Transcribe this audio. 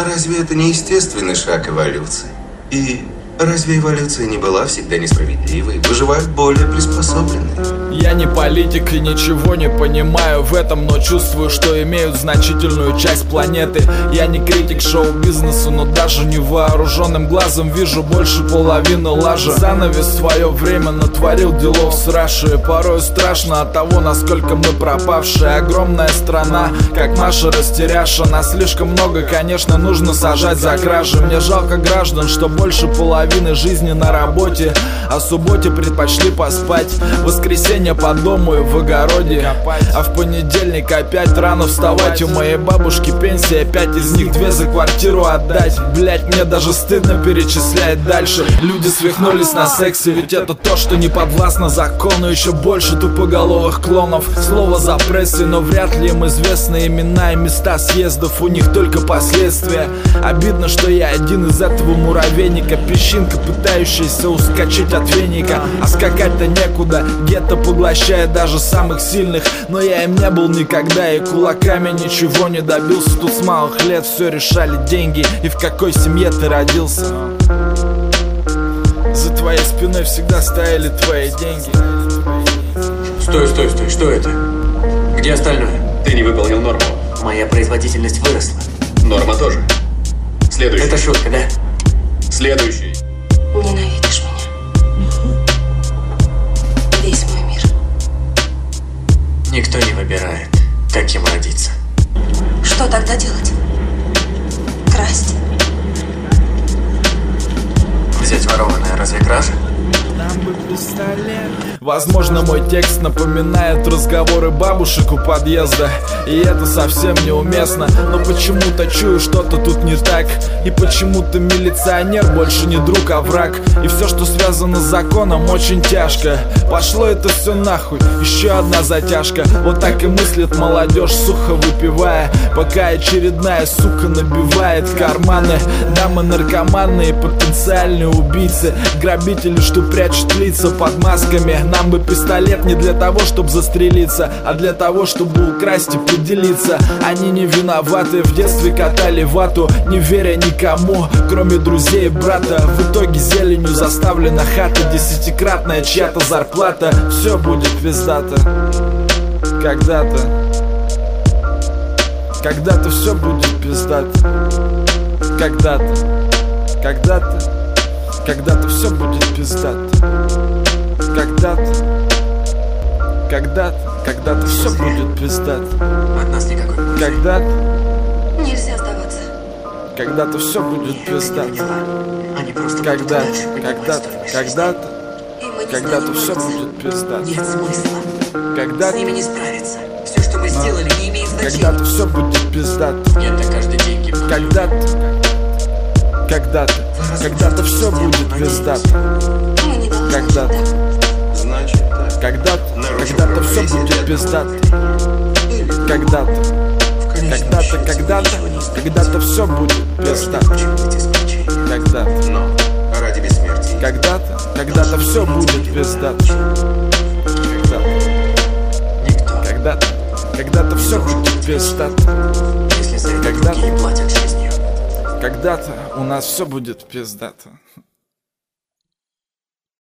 разве это не естественный шаг эволюции? И разве эволюция не была всегда несправедливой? Выживают более приспособленные. Я не политик и ничего не понимаю в этом, но чувствую, что имеют значительную часть планеты. Я не критик шоу-бизнеса, но даже невооруженным глазом вижу больше половины лажи. Занавес в свое время натворил делов с Рашей. Порой страшно от того, насколько мы пропавшие. Огромная страна, как наша растеряша. Нас слишком много, конечно, нужно сажать за кражи. Мне жалко граждан, что больше половины жизни на работе, а в субботе предпочли поспать. Воскресенье по дому и в огороде, а в понедельник опять рано вставать. У моей бабушки пенсия, 5 из них 2 за квартиру отдать. Блять, мне даже стыдно перечислять дальше. Люди свихнулись на сексе, ведь это то, что не подвластно закону. Еще больше тупоголовых клонов. Слово за прессой, но вряд ли им известны имена и места съездов. У них только последствия. Обидно, что я один из этого муравейника. Песчинка, пытающаяся ускочить от веника. А скакать-то некуда, гетто поглощает даже самых сильных. Но я им не был никогда и кулаками ничего не добился. Тут с малых лет все решали деньги и в какой семье ты родился. За твоей спиной всегда стояли твои деньги. Стой, что это? Где остальное? Ты не выполнил норму. Моя производительность выросла. Норма тоже. Следующий. Это шутка, да? Следующий. Ненавидишь меня. Весь мой мир. Никто не выбирает, каким родиться. Что тогда делать? Красть? Взять ворованное, разве кража? Возможно, мой текст напоминает разговоры бабушек у подъезда, и это совсем неуместно. Но почему-то чую, что-то тут не так. И почему-то милиционер больше не друг, а враг. И все, что связано с законом, очень тяжко. Пошло это все нахуй, еще одна затяжка. Вот так и мыслит молодежь, сухо выпивая, пока очередная сука набивает карманы. Дамы наркоманы и потенциальные убийцы, грабители, что прячут лица под масками. Нам бы пистолет не для того, чтобы застрелиться, а для того, чтобы украсть и поделиться. Они не виноваты, в детстве катали вату, не веря никому, кроме друзей и брата. В итоге зеленью заставлена хата, 10-кратная чья-то зарплата. Все будет пиздато. Когда-то все будет пиздато. Когда-то все будет пиздато. Когда-то все будет пиздато. От нас никакой пользы. Нельзя сдаваться. Когда-то все будет пиздато. Они просто Когда-то И мы не все сдадимся. будет пиздато. Нет смысла. Когда-то С ними не справиться. Все, что мы сделали, не имеет значения. Когда-то все будет пиздато. Нет, на каждый день гибнут. Когда-то все будет пиздато. Мы не должны Когда-то. ждать. Значит так. Когда-то Нарушив все равновесие будет диаграммы. пиздато. Или Когда-то все будет пиздато. быть исключением. Когда-то. Но ради бессмертия. Когда-то все будет пиздато. Когда-то все будет пиздато. Если за это Когда-то. другие платят жизнью. Когда-то у нас все будет пиздато.